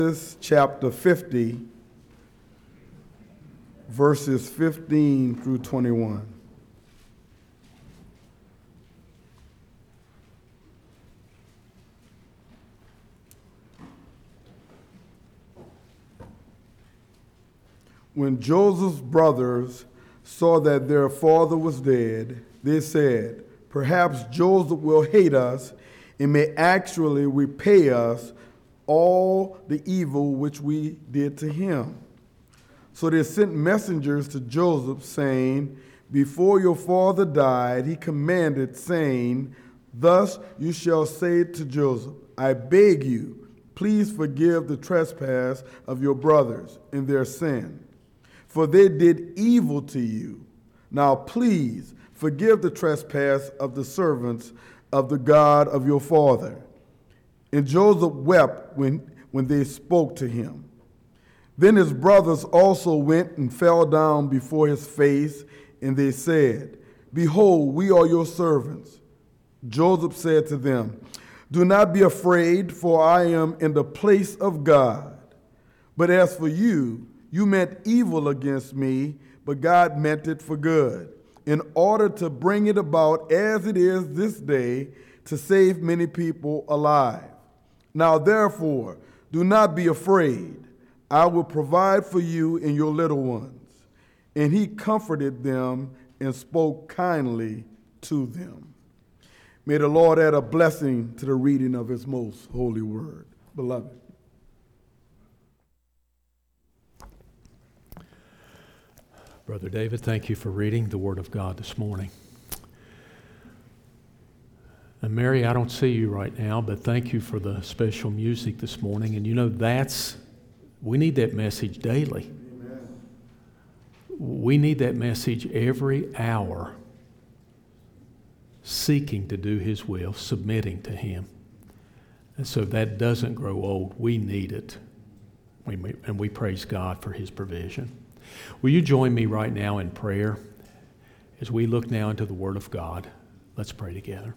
Genesis chapter 50, verses 15 through 21. When Joseph's brothers saw that their father was dead, they said, "Perhaps Joseph will hate us and may actually repay us all the evil which we did to him." So they sent messengers to Joseph, saying, "Before your father died, he commanded, saying, 'Thus you shall say to Joseph, I beg you, please forgive the trespass of your brothers and their sin. For they did evil to you. Now please forgive the trespass of the servants of the God of your father.' And Joseph wept when they spoke to him. Then his brothers also went and fell down before his face, and they said, 'Behold, we are your servants.' Joseph said to them, 'Do not be afraid, for I am in the place of God. But as for you, you meant evil against me, but God meant it for good, in order to bring it about as it is this day, to save many people alive. Now therefore, do not be afraid. I will provide for you and your little ones.' And he comforted them and spoke kindly to them." May the Lord add a blessing to the reading of his most holy word. Beloved. Brother David, thank you for reading the Word of God this morning. And Mary, I don't see you right now, but thank you for the special music this morning. And you know, we need that message daily. Amen. We need that message every hour, seeking to do His will, submitting to Him. And so that doesn't grow old. We need it. And we praise God for His provision. Will you join me right now in prayer as we look now into the Word of God? Let's pray together.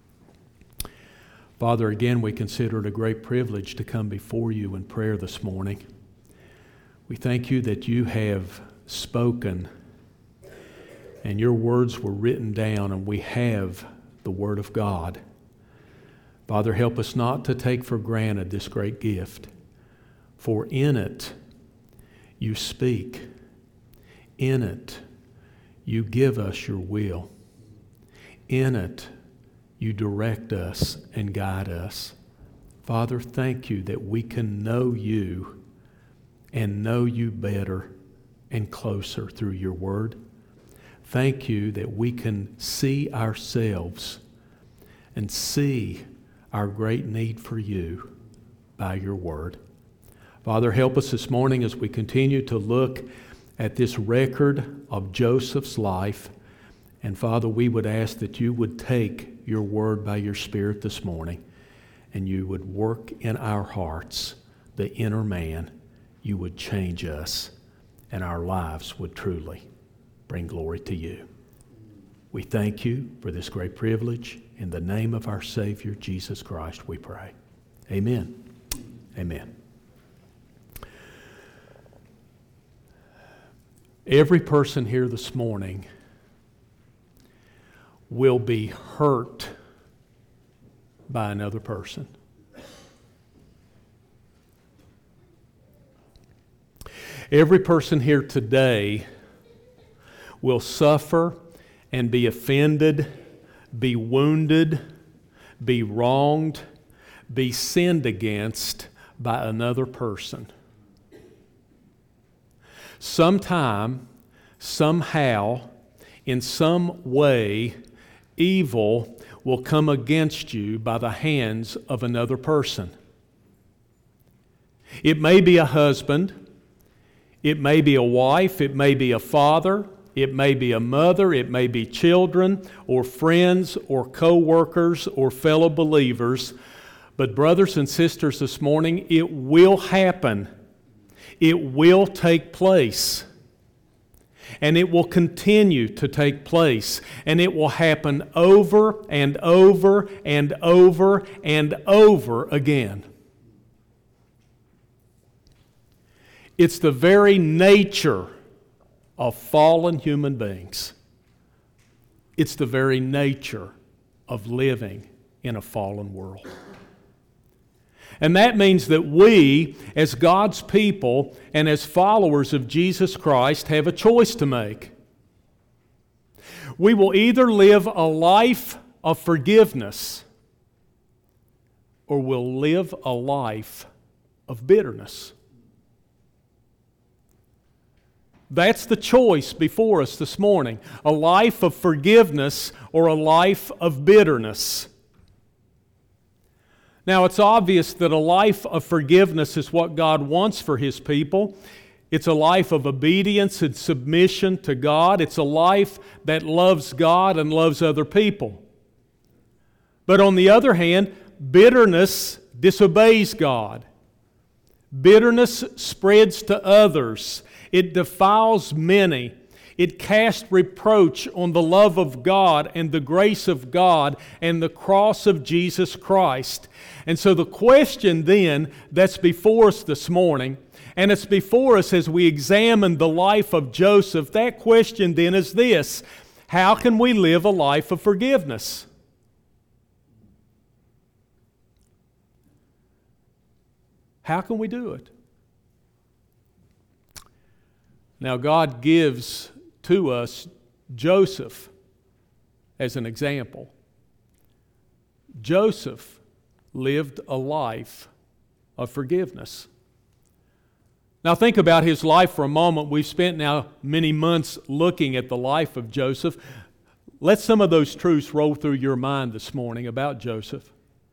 Father, again, we consider it a great privilege to come before you in prayer this morning. We thank you that you have spoken and your words were written down, and we have the Word of God. Father, help us not to take for granted this great gift, for in it you speak. In it you give us your will. In it you direct us and guide us. Father, thank you that we can know you and know you better and closer through your word. Thank you that we can see ourselves and see our great need for you by your word. Father, help us this morning as we continue to look at this record of Joseph's life. And Father, we would ask that you would take your word by your Spirit this morning, and you would work in our hearts, the inner man. You would change us, and our lives would truly bring glory to you. We thank you for this great privilege. In the name of our Savior, Jesus Christ, we pray. Amen. Amen. Every person here this morning will be hurt by another person. Every person here today will suffer and be offended, be wounded, be wronged, be sinned against by another person. Sometime, somehow, in some way, evil will come against you by the hands of another person. It may be a husband, it may be a wife, it may be a father, it may be a mother, it may be children or friends or co-workers or fellow believers. But brothers and sisters, this morning, it will happen. It will take place. And it will continue to take place. And it will happen over and over and over and over again. It's the very nature of fallen human beings. It's the very nature of living in a fallen world. And that means that we, as God's people and as followers of Jesus Christ, have a choice to make. We will either live a life of forgiveness or we'll live a life of bitterness. That's the choice before us this morning, a life of forgiveness or a life of bitterness. Now, it's obvious that a life of forgiveness is what God wants for His people. It's a life of obedience and submission to God. It's a life that loves God and loves other people. But on the other hand, bitterness disobeys God. Bitterness spreads to others. It defiles many. It casts reproach on the love of God and the grace of God and the cross of Jesus Christ. And so the question then that's before us this morning, and it's before us as we examine the life of Joseph, that question then is this: how can we live a life of forgiveness? How can we do it? Now, God gives to us Joseph as an example. Joseph lived a life of forgiveness. Now, think about his life for a moment. We've spent now many months looking at the life of Joseph. Let some of those truths roll through your mind this morning about Joseph.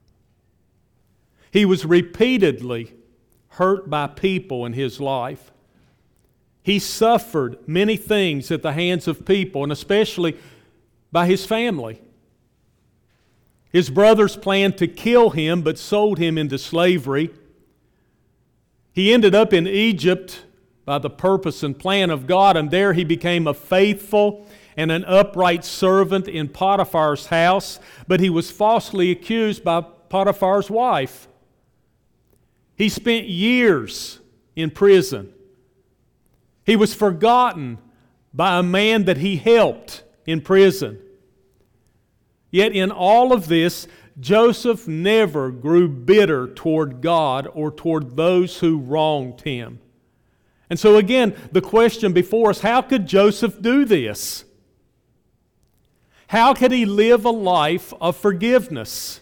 He was repeatedly hurt by people in his life. He suffered many things at the hands of people, and especially by his family. His brothers planned to kill him, but sold him into slavery. He ended up in Egypt by the purpose and plan of God, and there he became a faithful and an upright servant in Potiphar's house, but he was falsely accused by Potiphar's wife. He spent years in prison. He was forgotten by a man that he helped in prison. Yet in all of this, Joseph never grew bitter toward God or toward those who wronged him. And so again, the question before us, how could Joseph do this? How could he live a life of forgiveness?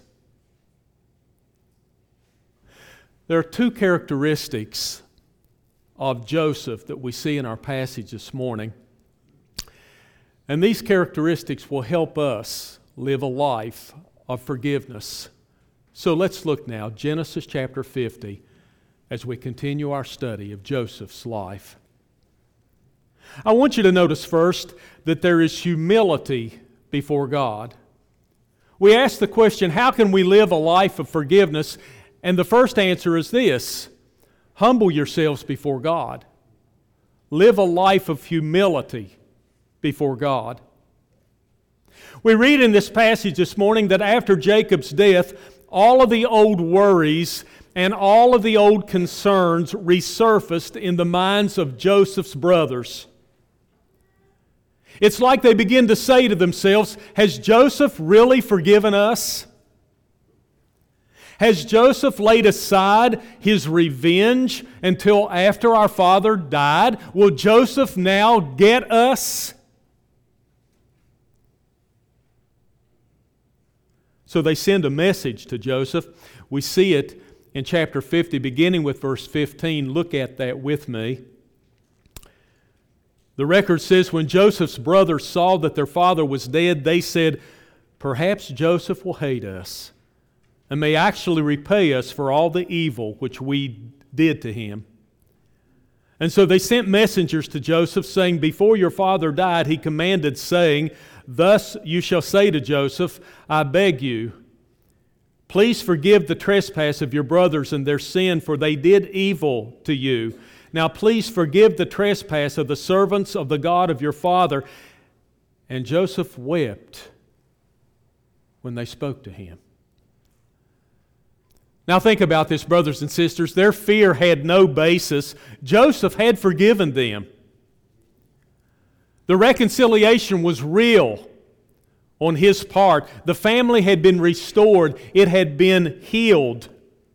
There are two characteristics of Joseph that we see in our passage this morning. And these characteristics will help us live a life of forgiveness. So let's look now, Genesis chapter 50, as we continue our study of Joseph's life. I want you to notice first that there is humility before God. We ask the question, how can we live a life of forgiveness? And the first answer is this: humble yourselves before God. Live a life of humility before God. We read in this passage this morning that after Jacob's death, all of the old worries and all of the old concerns resurfaced in the minds of Joseph's brothers. It's like they begin to say to themselves, has Joseph really forgiven us? Has Joseph laid aside his revenge until after our father died? Will Joseph now get us? So they send a message to Joseph. We see it in chapter 50, beginning with verse 15. Look at that with me. The record says, when Joseph's brothers saw that their father was dead, they said, perhaps Joseph will hate us and may actually repay us for all the evil which we did to him. And so they sent messengers to Joseph, saying, before your father died, he commanded, saying, thus you shall say to Joseph, I beg you, please forgive the trespass of your brothers and their sin, for they did evil to you. Now please forgive the trespass of the servants of the God of your father. And Joseph wept when they spoke to him. Now think about this, brothers and sisters. Their fear had no basis. Joseph had forgiven them. The reconciliation was real on his part. The family had been restored. It had been healed.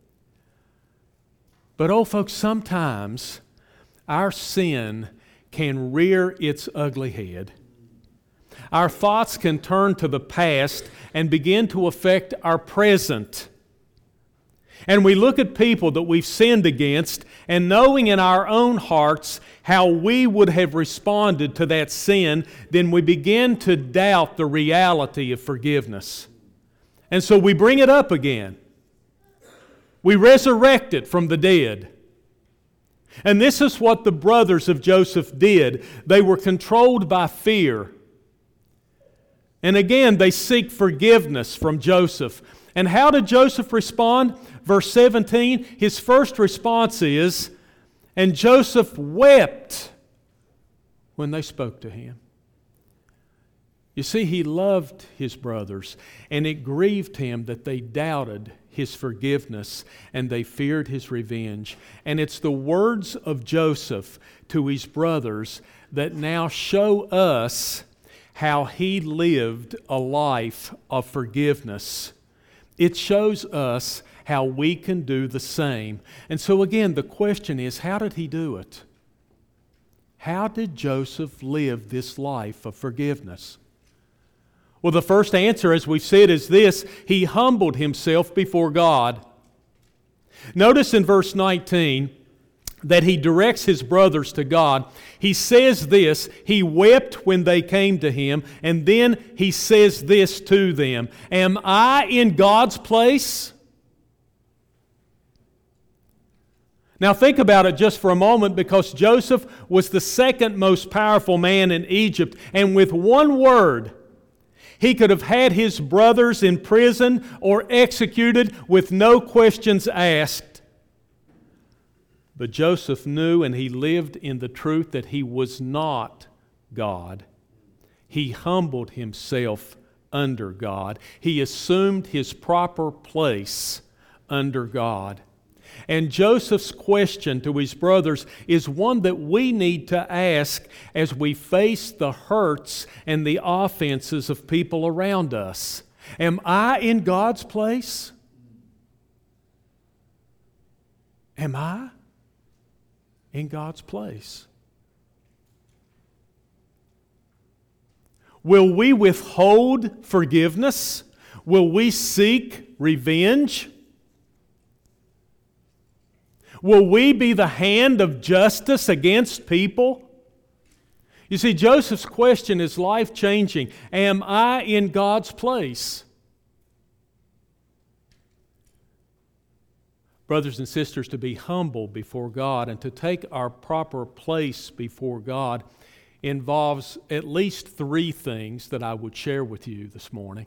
But oh folks, sometimes our sin can rear its ugly head. Our thoughts can turn to the past and begin to affect our present. And we look at people that we've sinned against, and knowing in our own hearts how we would have responded to that sin, then we begin to doubt the reality of forgiveness. And so we bring it up again. We resurrect it from the dead. And this is what the brothers of Joseph did. They were controlled by fear. And again, they seek forgiveness from Joseph. And how did Joseph respond? Verse 17, his first response is, "And Joseph wept when they spoke to him." You see, he loved his brothers, and it grieved him that they doubted his forgiveness and they feared his revenge. And it's the words of Joseph to his brothers that now show us how he lived a life of forgiveness. It shows us how we can do the same. And so again, the question is, how did he do it? How did Joseph live this life of forgiveness? Well, the first answer, as we've said, is this: he humbled himself before God. Notice in verse 19 that he directs his brothers to God. He says this: he wept when they came to him, and then he says this to them: "Am I in God's place?" Now think about it just for a moment, because Joseph was the second most powerful man in Egypt, and with one word, he could have had his brothers in prison or executed with no questions asked. But Joseph knew, and he lived in the truth that he was not God. He humbled himself under God. He assumed his proper place under God. And Joseph's question to his brothers is one that we need to ask as we face the hurts and the offenses of people around us. Am I in God's place? Am I in God's place? Will we withhold forgiveness? Will we seek revenge? Will we be the hand of justice against people? You see, Joseph's question is life-changing. Am I in God's place? Brothers and sisters, to be humble before God and to take our proper place before God involves at least three things that I would share with you this morning.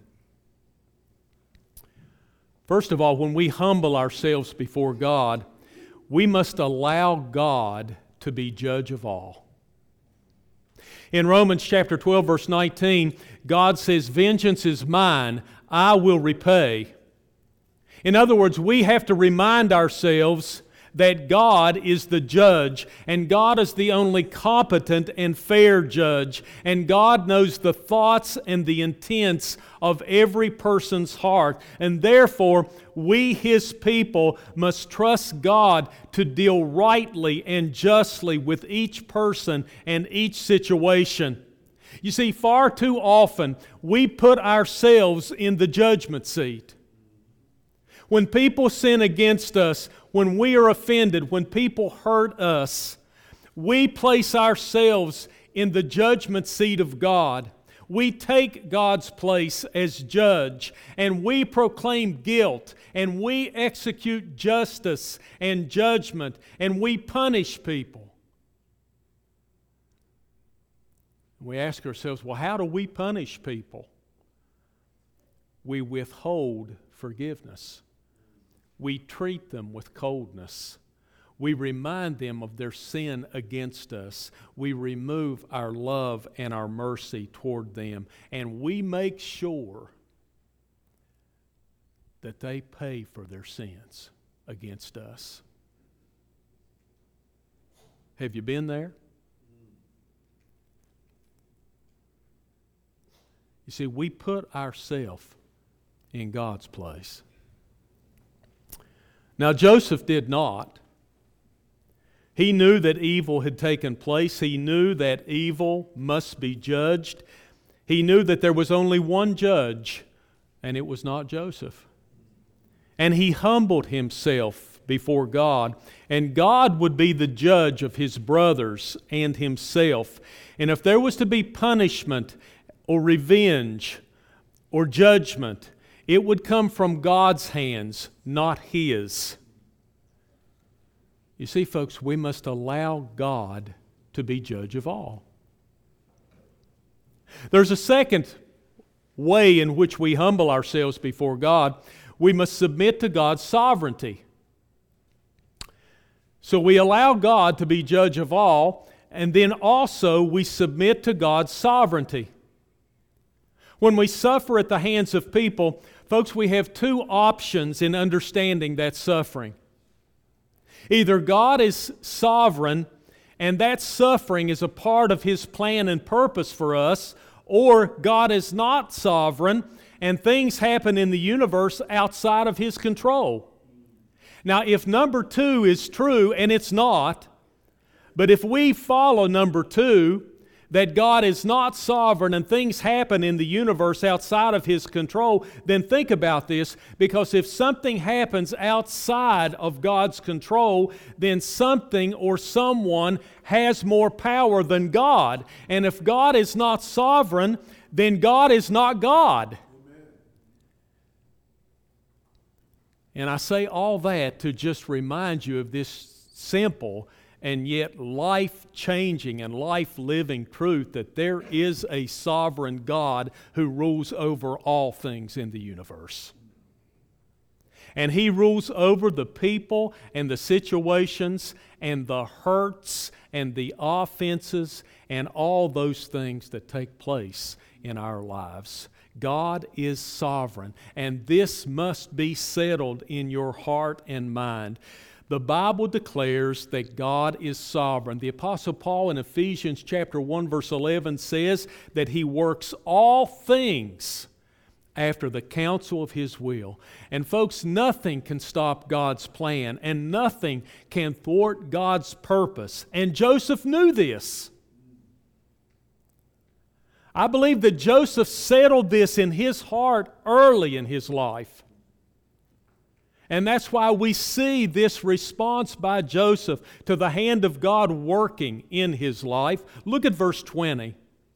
First of all, when we humble ourselves before God, we must allow God to be judge of all. In Romans chapter 12, verse 19, God says, "Vengeance is mine, I will repay." In other words, we have to remind ourselves that God is the judge, and God is the only competent and fair judge, and God knows the thoughts and the intents of every person's heart, and therefore we, His people, must trust God to deal rightly and justly with each person and each situation. You see, far too often we put ourselves in the judgment seat. When people sin against us, when we are offended, when people hurt us, we place ourselves in the judgment seat of God. We take God's place as judge, and we proclaim guilt, and we execute justice and judgment, and we punish people. We ask ourselves, well, how do we punish people? We withhold forgiveness. We treat them with coldness. We remind them of their sin against us. We remove our love and our mercy toward them. And we make sure that they pay for their sins against us. Have you been there? You see, we put ourselves in God's place. Now, Joseph did not. He knew that evil had taken place. He knew that evil must be judged. He knew that there was only one judge, and it was not Joseph. And he humbled himself before God, and God would be the judge of his brothers and himself. And if there was to be punishment or revenge or judgment, it would come from God's hands, not his. You see, folks, we must allow God to be judge of all. There's a second way in which we humble ourselves before God. We must submit to God's sovereignty. So we allow God to be judge of all, and then also we submit to God's sovereignty. When we suffer at the hands of people, folks, we have two options in understanding that suffering. Either God is sovereign and that suffering is a part of His plan and purpose for us, or God is not sovereign and things happen in the universe outside of His control. Now, if number two is true, and it's not, but if we follow number two, that God is not sovereign and things happen in the universe outside of His control, then think about this, because if something happens outside of God's control, then something or someone has more power than God. And if God is not sovereign, then God is not God. Amen. And I say all that to just remind you of this simple and yet life-changing and life-living truth that there is a sovereign God who rules over all things in the universe. And He rules over the people and the situations and the hurts and the offenses and all those things that take place in our lives. God is sovereign, and this must be settled in your heart and mind. The Bible declares that God is sovereign. The Apostle Paul in Ephesians chapter 1 verse 11 says that He works all things after the counsel of His will. And folks, nothing can stop God's plan and nothing can thwart God's purpose. And Joseph knew this. I believe that Joseph settled this in his heart early in his life. And that's why we see this response by Joseph to the hand of God working in his life. Look at verse 20.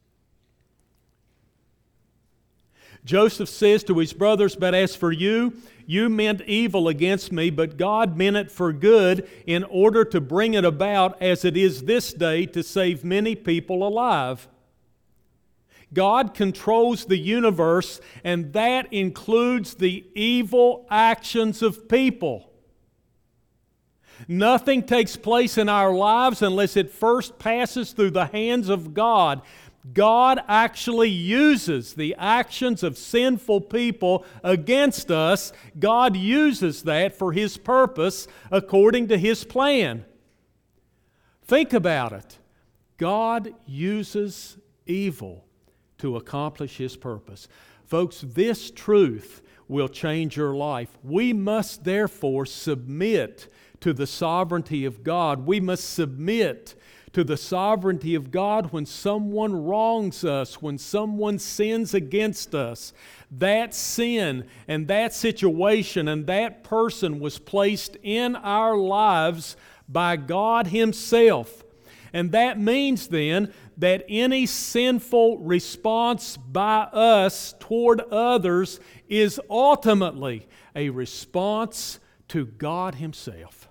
Joseph says to his brothers, "But as for you, you meant evil against me, but God meant it for good in order to bring it about as it is this day to save many people alive." God controls the universe, and that includes the evil actions of people. Nothing takes place in our lives unless it first passes through the hands of God. God actually uses the actions of sinful people against us. God uses that for His purpose according to His plan. Think about it. God uses evil to accomplish His purpose. Folks, this truth will change your life. We must therefore submit to the sovereignty of God. We must submit to the sovereignty of God when someone wrongs us, when someone sins against us. That sin and that situation and that person was placed in our lives by God Himself. And that means then that any sinful response by us toward others is ultimately a response to God Himself.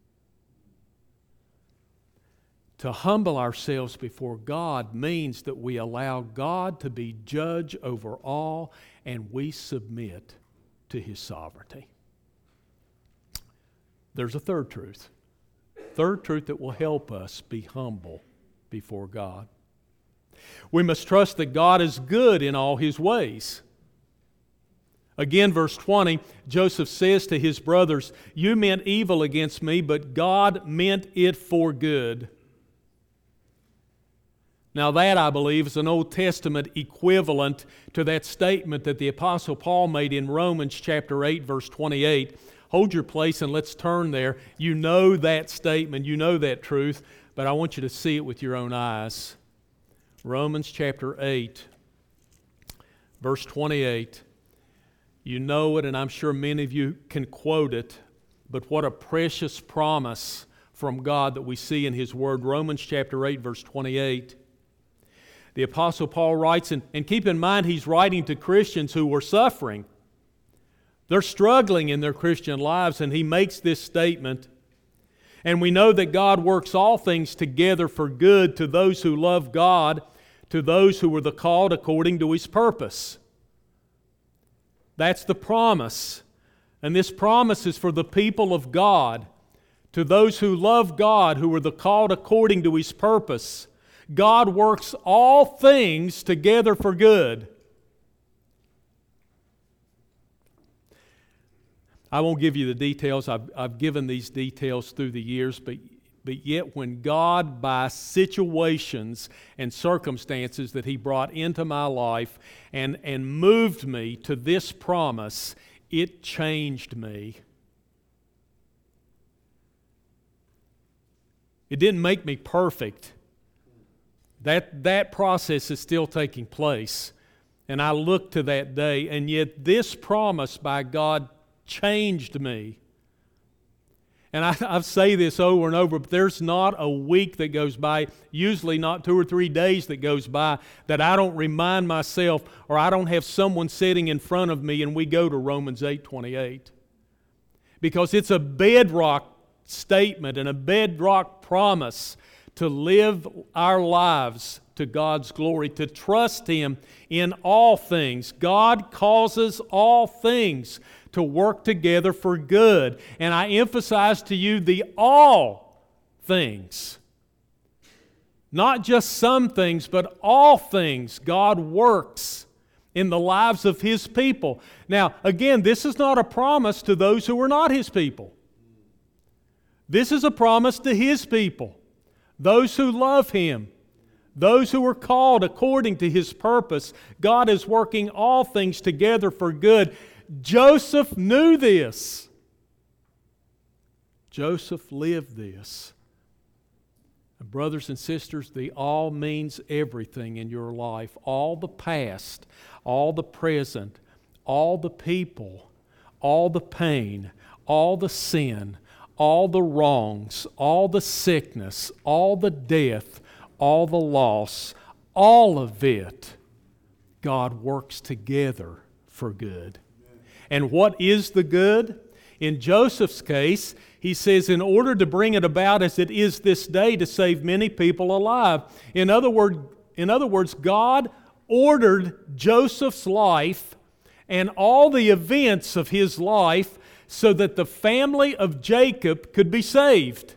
To humble ourselves before God means that we allow God to be judge over all and we submit to His sovereignty. There's a third truth. Third truth that will help us be humble before God. We must trust that God is good in all His ways. Again, verse 20, Joseph says to his brothers, "You meant evil against me, but God meant it for good." Now that, I believe, is an Old Testament equivalent to that statement that the Apostle Paul made in Romans chapter 8, verse 28. Hold your place and let's turn there. You know that statement, you know that truth, but I want you to see it with your own eyes. Romans chapter 8, verse 28. You know it, and I'm sure many of you can quote it, but what a precious promise from God that we see in His Word. Romans chapter 8, verse 28. The Apostle Paul writes, and keep in mind he's writing to Christians who were suffering. They're struggling in their Christian lives, and he makes this statement. And we know that God works all things together for good to those who love God, to those who were the called according to His purpose. That's the promise. And this promise is for the people of God, to those who love God, who were the called according to His purpose. God works all things together for good. I won't give you the details. I've given these details through the years, but yet when God, by situations and circumstances that He brought into my life and moved me to this promise, it changed me. It didn't make me perfect. That process is still taking place. And I look to that day, and yet this promise by God changed me. And I say this over and over, but there's not a week that goes by, usually not 2 or 3 days that goes by, that I don't remind myself or I don't have someone sitting in front of me and we go to Romans 8:28. Because it's a bedrock statement and a bedrock promise to live our lives to God's glory, to trust Him in all things. God causes all things to work together for good. And I emphasize to you the all things. Not just some things, but all things God works in the lives of His people. Now, again, this is not a promise to those who are not His people. This is a promise to His people. Those who love Him, those who are called according to His purpose. God is working all things together for good. Joseph knew this. Joseph lived this. And brothers and sisters, the all means everything in your life. All the past, all the present, all the people, all the pain, all the sin, all the wrongs, all the sickness, all the death, all the loss, all of it, God works together for good. And what is the good? In Joseph's case, he says, in order to bring it about as it is this day to save many people alive. In other words, God ordered Joseph's life and all the events of his life so that the family of Jacob could be saved.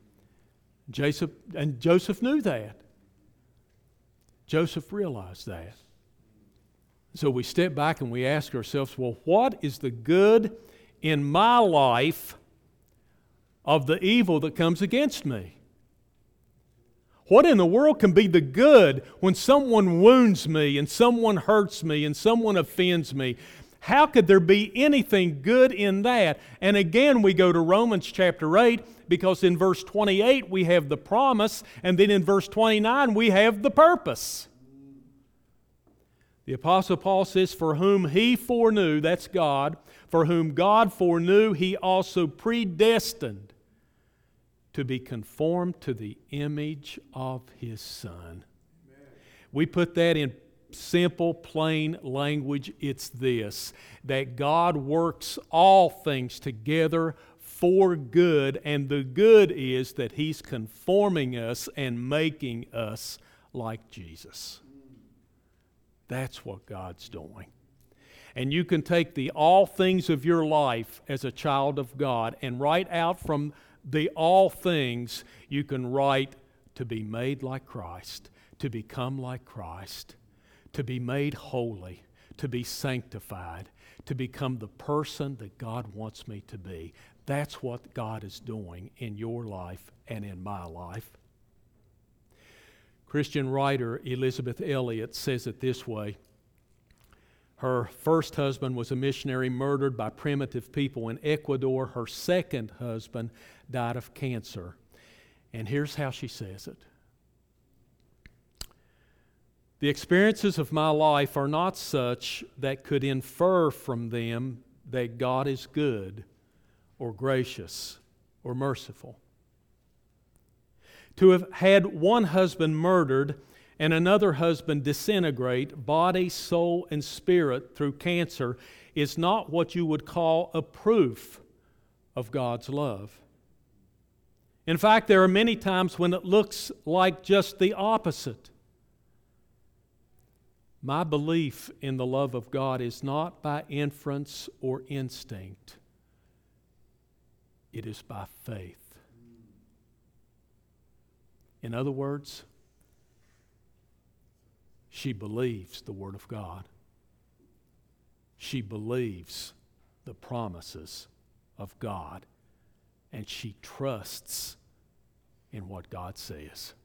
Joseph knew that. Joseph realized that. So we step back and we ask ourselves, well, what is the good in my life of the evil that comes against me? What in the world can be the good when someone wounds me and someone hurts me and someone offends me? How could there be anything good in that? And again, we go to Romans chapter 8, because in verse 28 we have the promise, and then in verse 29 we have the purpose. The Apostle Paul says, for whom He foreknew, that's God, for whom God foreknew, He also predestined to be conformed to the image of His Son. Amen. We put that in simple, plain language. It's this, that God works all things together for good, and the good is that He's conforming us and making us like Jesus. That's what God's doing. And you can take the all things of your life as a child of God and write out from the all things, you can write to be made like Christ, to become like Christ, to be made holy, to be sanctified, to become the person that God wants me to be. That's what God is doing in your life and in my life. Christian writer Elisabeth Elliot says it this way. Her first husband was a missionary murdered by primitive people in Ecuador. Her second husband died of cancer. And here's how she says it. The experiences of my life are not such that could infer from them that God is good or gracious or merciful. To have had one husband murdered and another husband disintegrate, body, soul, and spirit through cancer, is not what you would call a proof of God's love. In fact, there are many times when it looks like just the opposite. My belief in the love of God is not by inference or instinct. It is by faith. In other words, she believes the Word of God. She believes the promises of God. And she trusts in what God says.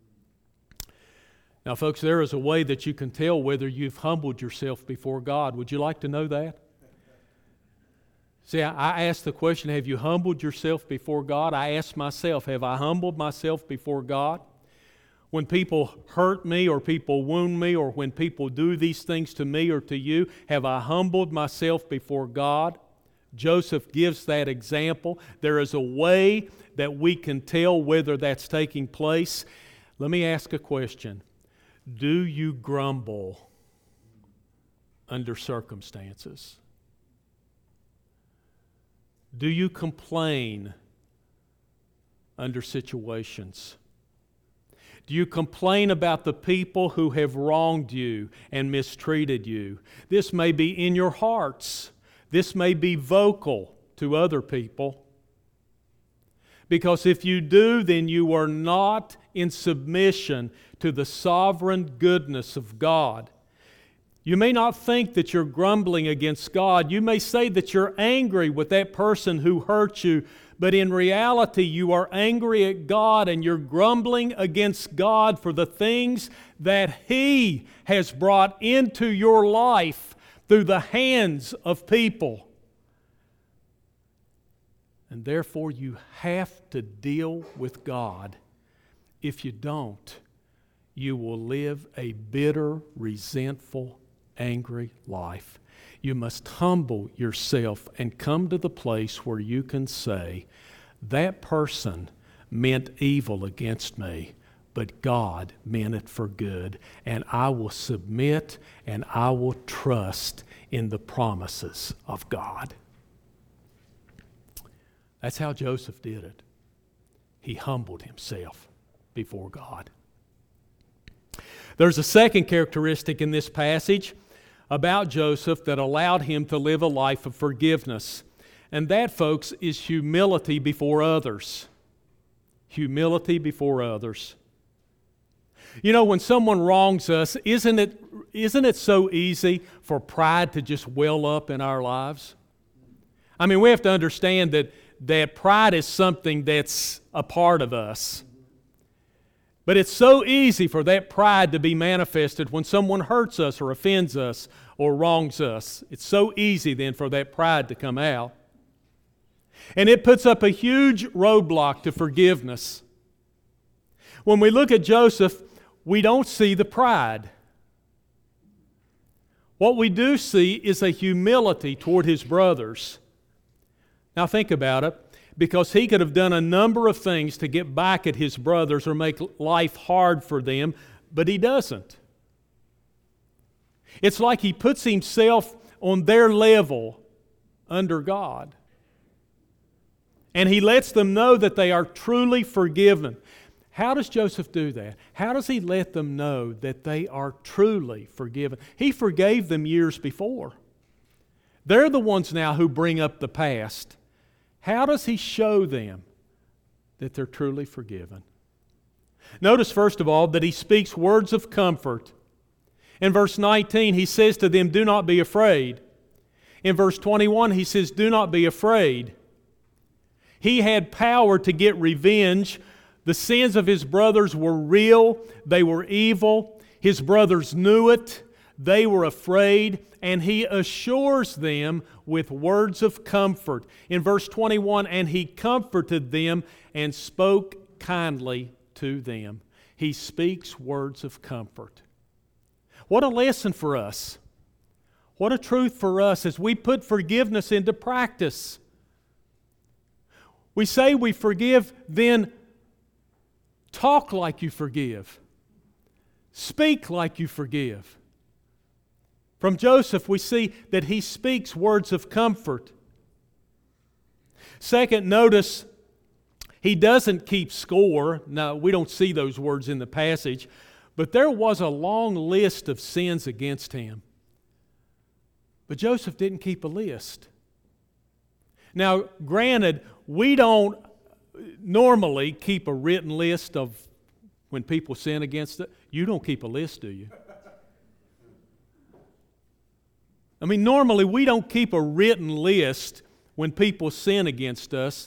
Now, folks, there is a way that you can tell whether you've humbled yourself before God. Would you like to know that? See, I asked the question, have you humbled yourself before God? I asked myself, have I humbled myself before God? When people hurt me or people wound me or when people do these things to me or to you, have I humbled myself before God? Joseph gives that example. There is a way that we can tell whether that's taking place. Let me ask a question. Do you grumble under circumstances? Do you complain under situations? Do you complain about the people who have wronged you and mistreated you? This may be in your hearts. This may be vocal to other people. Because if you do, then you are not in submission to the sovereign goodness of God. You may not think that you're grumbling against God. You may say that you're angry with that person who hurt you, but in reality you are angry at God and you're grumbling against God for the things that He has brought into your life through the hands of people. And therefore you have to deal with God. If you don't, you will live a bitter, resentful, angry life. You must humble yourself and come to the place where you can say, that person meant evil against me, but God meant it for good. And I will submit and I will trust in the promises of God. That's how Joseph did it. He humbled himself before God. There's a second characteristic in this passage about Joseph that allowed him to live a life of forgiveness. And that, folks, is humility before others. Humility before others. You know, when someone wrongs us, isn't it so easy for pride to just well up in our lives? I mean, we have to understand that pride is something that's a part of us. But it's so easy for that pride to be manifested when someone hurts us or offends us or wrongs us. It's so easy then for that pride to come out. And it puts up a huge roadblock to forgiveness. When we look at Joseph, we don't see the pride. What we do see is a humility toward his brothers. Now think about it. Because he could have done a number of things to get back at his brothers or make life hard for them, but he doesn't. It's like he puts himself on their level under God. And he lets them know that they are truly forgiven. How does Joseph do that? How does he let them know that they are truly forgiven? He forgave them years before. They're the ones now who bring up the past. How does he show them that they're truly forgiven? Notice, first of all, that he speaks words of comfort. In verse 19, he says to them, "Do not be afraid." In verse 21, he says, "Do not be afraid." He had power to get revenge. The sins of his brothers were real. They were evil. His brothers knew it. They were afraid. And he assures them with words of comfort. In verse 21, "And he comforted them and spoke kindly to them." He speaks words of comfort. What a lesson for us. What a truth for us as we put forgiveness into practice. We say we forgive, then talk like you forgive. Speak like you forgive. From Joseph, we see that he speaks words of comfort. Second, notice he doesn't keep score. Now, we don't see those words in the passage, but there was a long list of sins against him. But Joseph didn't keep a list. Now, granted, we don't normally keep a written list of when people sin against it. You don't keep a list, do you? I mean, normally we don't keep a written list when people sin against us.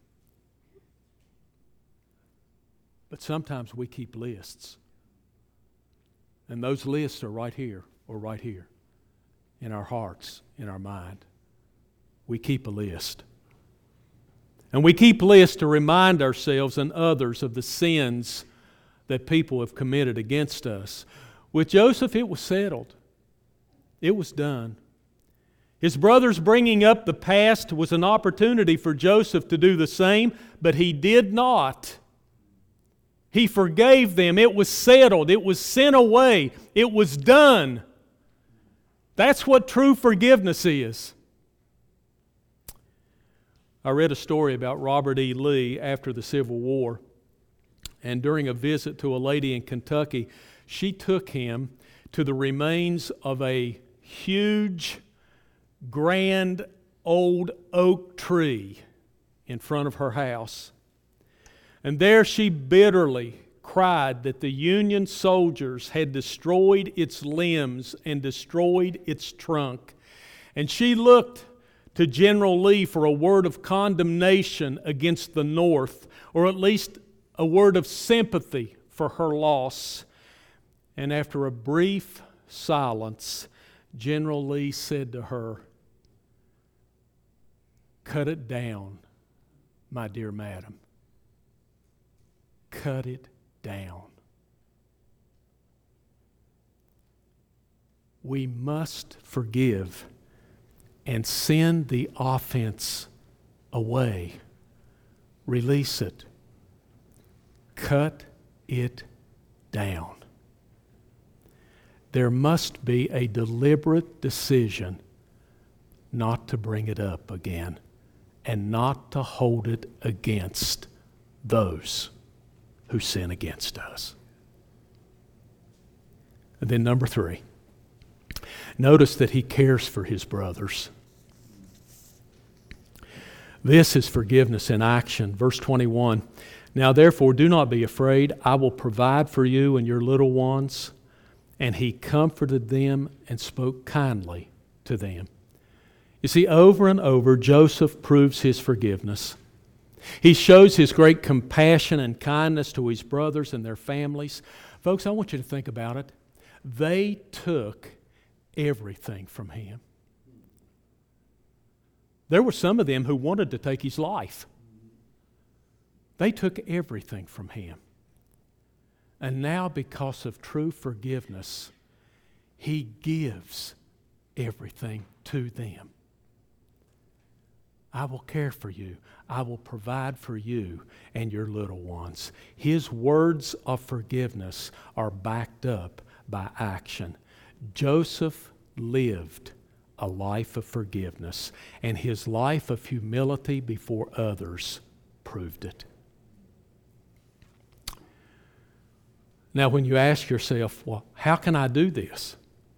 But sometimes we keep lists. And those lists are right here or right here in our hearts, in our mind. We keep a list. And we keep lists to remind ourselves and others of the sins that people have committed against us. With Joseph, it was settled. It was done. His brothers bringing up the past was an opportunity for Joseph to do the same, but he did not. He forgave them. It was settled. It was sent away. It was done. That's what true forgiveness is. I read a story about Robert E. Lee after the Civil War. And during a visit to a lady in Kentucky, she took him to the remains of a huge, grand, old oak tree in front of her house. And there she bitterly cried that the Union soldiers had destroyed its limbs and destroyed its trunk. And she looked to General Lee for a word of condemnation against the North, or at least a word of sympathy for her loss. And after a brief silence, General Lee said to her, "Cut it down, my dear madam. Cut it down." We must forgive and send the offense away. Release it. Cut it down. There must be a deliberate decision not to bring it up again and not to hold it against those who sin against us. And then number 3, notice that he cares for his brothers. This is forgiveness in action. Verse 21, "Now therefore do not be afraid. I will provide for you and your little ones." And he comforted them and spoke kindly to them. You see, over and over, Joseph proves his forgiveness. He shows his great compassion and kindness to his brothers and their families. Folks, I want you to think about it. They took everything from him. There were some of them who wanted to take his life. They took everything from him. And now, because of true forgiveness, he gives everything to them. I will care for you. I will provide for you and your little ones. His words of forgiveness are backed up by action. Joseph lived a life of forgiveness, and his life of humility before others proved it. Now, when you ask yourself, well, how can I do this?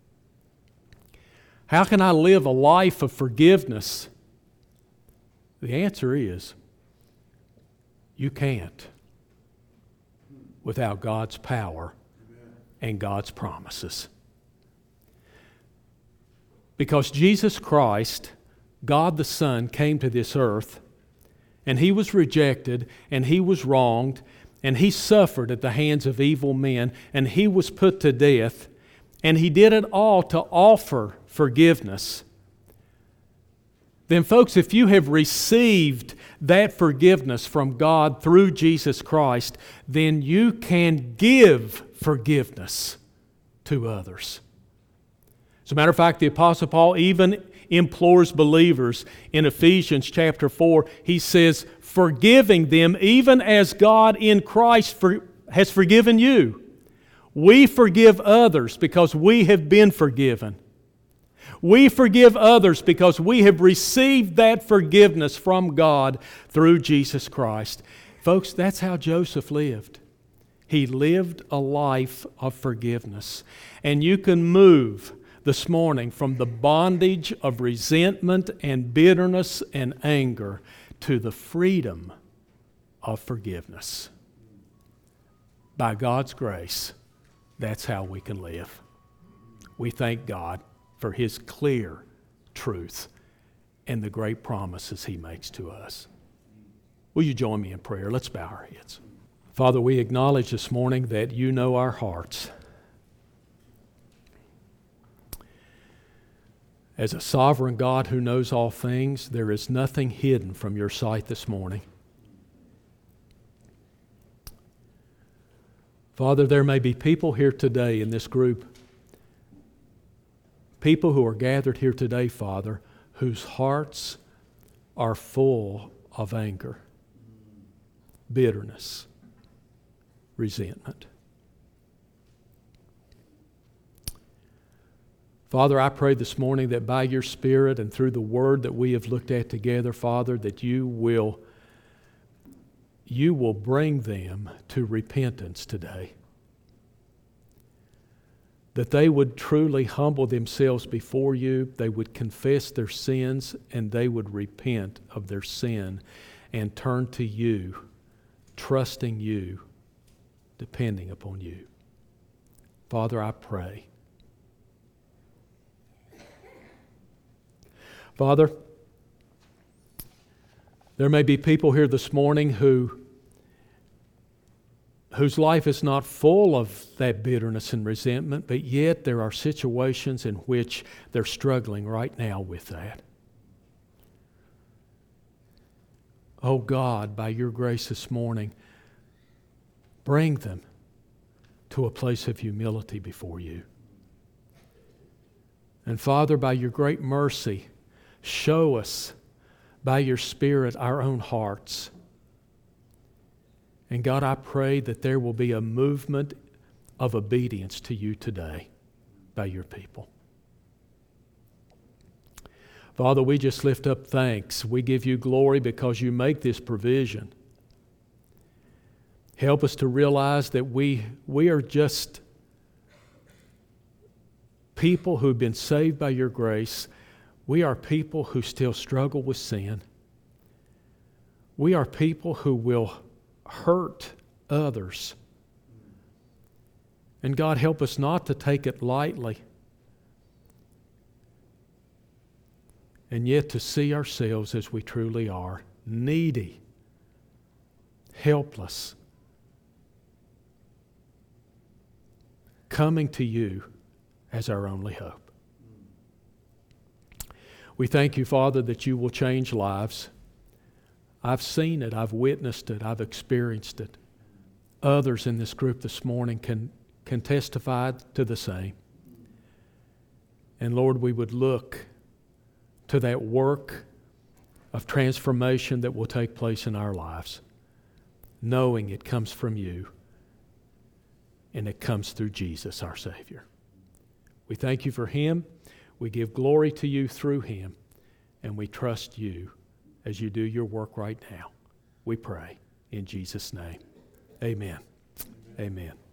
How can I live a life of forgiveness? The answer is, you can't without God's power and God's promises. Because Jesus Christ, God the Son, came to this earth, and He was rejected, and He was wronged, and He suffered at the hands of evil men, and He was put to death, and He did it all to offer forgiveness. Then folks, if you have received that forgiveness from God through Jesus Christ, then you can give forgiveness to others. As a matter of fact, the Apostle Paul even implores believers in Ephesians chapter 4. He says, forgiving them even as God in Christ has forgiven you. We forgive others because we have been forgiven. We forgive others because we have received that forgiveness from God through Jesus Christ. Folks, that's how Joseph lived. He lived a life of forgiveness. And you can move this morning from the bondage of resentment and bitterness and anger to the freedom of forgiveness. By God's grace, that's how we can live. We thank God for His clear truth and the great promises He makes to us. Will you join me in prayer? Let's bow our heads. Father, we acknowledge this morning that You know our hearts. As a sovereign God who knows all things, there is nothing hidden from Your sight this morning. Father, there may be people here today in this group, people who are gathered here today, Father, whose hearts are full of anger, bitterness, resentment. Father, I pray this morning that by Your Spirit and through the Word that we have looked at together, Father, that You will bring them to repentance today. That they would truly humble themselves before You, they would confess their sins, and they would repent of their sin and turn to You, trusting You, depending upon You. Father, I pray. Father, there may be people here this morning whose life is not full of that bitterness and resentment, but yet there are situations in which they're struggling right now with that. Oh God, by Your grace this morning, bring them to a place of humility before You. And Father, by Your great mercy, show us by Your Spirit our own hearts. And God, I pray that there will be a movement of obedience to You today by Your people. Father, we just lift up thanks. We give You glory because You make this provision. Help us to realize that we are just people who've been saved by Your grace. We are people who still struggle with sin. We are people who will hurt others. And God, help us not to take it lightly, and yet to see ourselves as we truly are, needy, helpless, coming to You as our only hope. We thank You, Father, that You will change lives. I've seen it. I've witnessed it. I've experienced it. Others in this group this morning can testify to the same. And Lord, we would look to that work of transformation that will take place in our lives, knowing it comes from You and it comes through Jesus, our Savior. We thank You for Him. We give glory to You through Him, and we trust You as You do Your work right now. We pray in Jesus' name. Amen. Amen.